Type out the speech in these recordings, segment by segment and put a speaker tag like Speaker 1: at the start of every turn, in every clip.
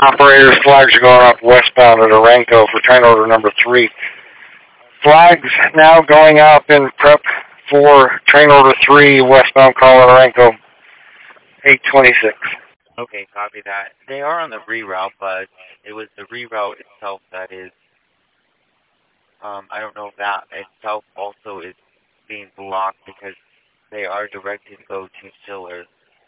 Speaker 1: Operators, flags are going up westbound at Aranco for train order number 3. Flags now going up in prep for train order 3, westbound call at Aranco, 826.
Speaker 2: Okay, copy that. They are on the reroute, but it was the reroute itself that is, I don't know if that itself also is being blocked because they are directed to go to Schiller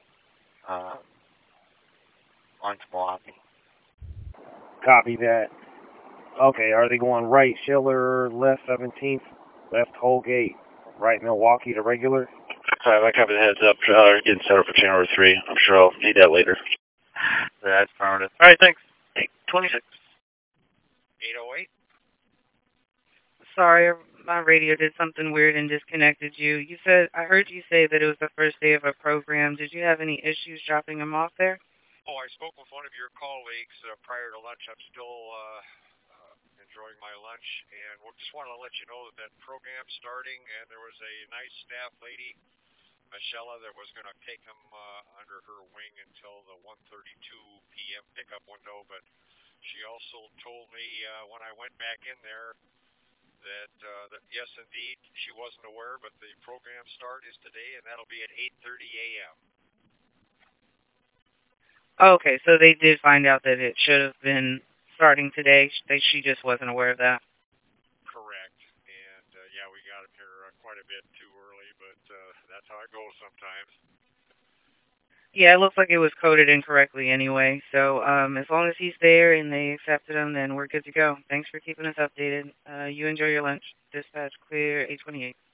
Speaker 2: on Milwaukee.
Speaker 3: Copy that. Okay, are they going right Schiller, left 17th, left Holgate, right Milwaukee to regular?
Speaker 4: I copy the heads up. Getting set up for channel 3. I'm sure I'll need that later.
Speaker 2: So that's affirmative.
Speaker 4: All right, thanks. 826.
Speaker 5: 808.
Speaker 6: Sorry, my radio did something weird and disconnected you. I heard you say that it was the first day of a program. Did you have any issues dropping him off there?
Speaker 5: Oh, I spoke with one of your colleagues prior to lunch. I'm still enjoying my lunch, and just wanted to let you know that program's starting, and there was a nice staff lady, Michelle, that was going to take him under her wing until the 1:32 p.m. pickup window, but she also told me when I went back in there that yes, indeed, she wasn't aware, but the program start is today, and that'll be at 8:30 a.m.
Speaker 6: Okay, so they did find out that it should have been starting today. She just wasn't aware of that.
Speaker 5: Correct. And, yeah, we got him here quite a bit too early, but that's how it goes sometimes.
Speaker 6: Yeah, it looks like it was coded incorrectly anyway. So as long as he's there and they accepted him, then we're good to go. Thanks for keeping us updated. You enjoy your lunch. Dispatch clear 828.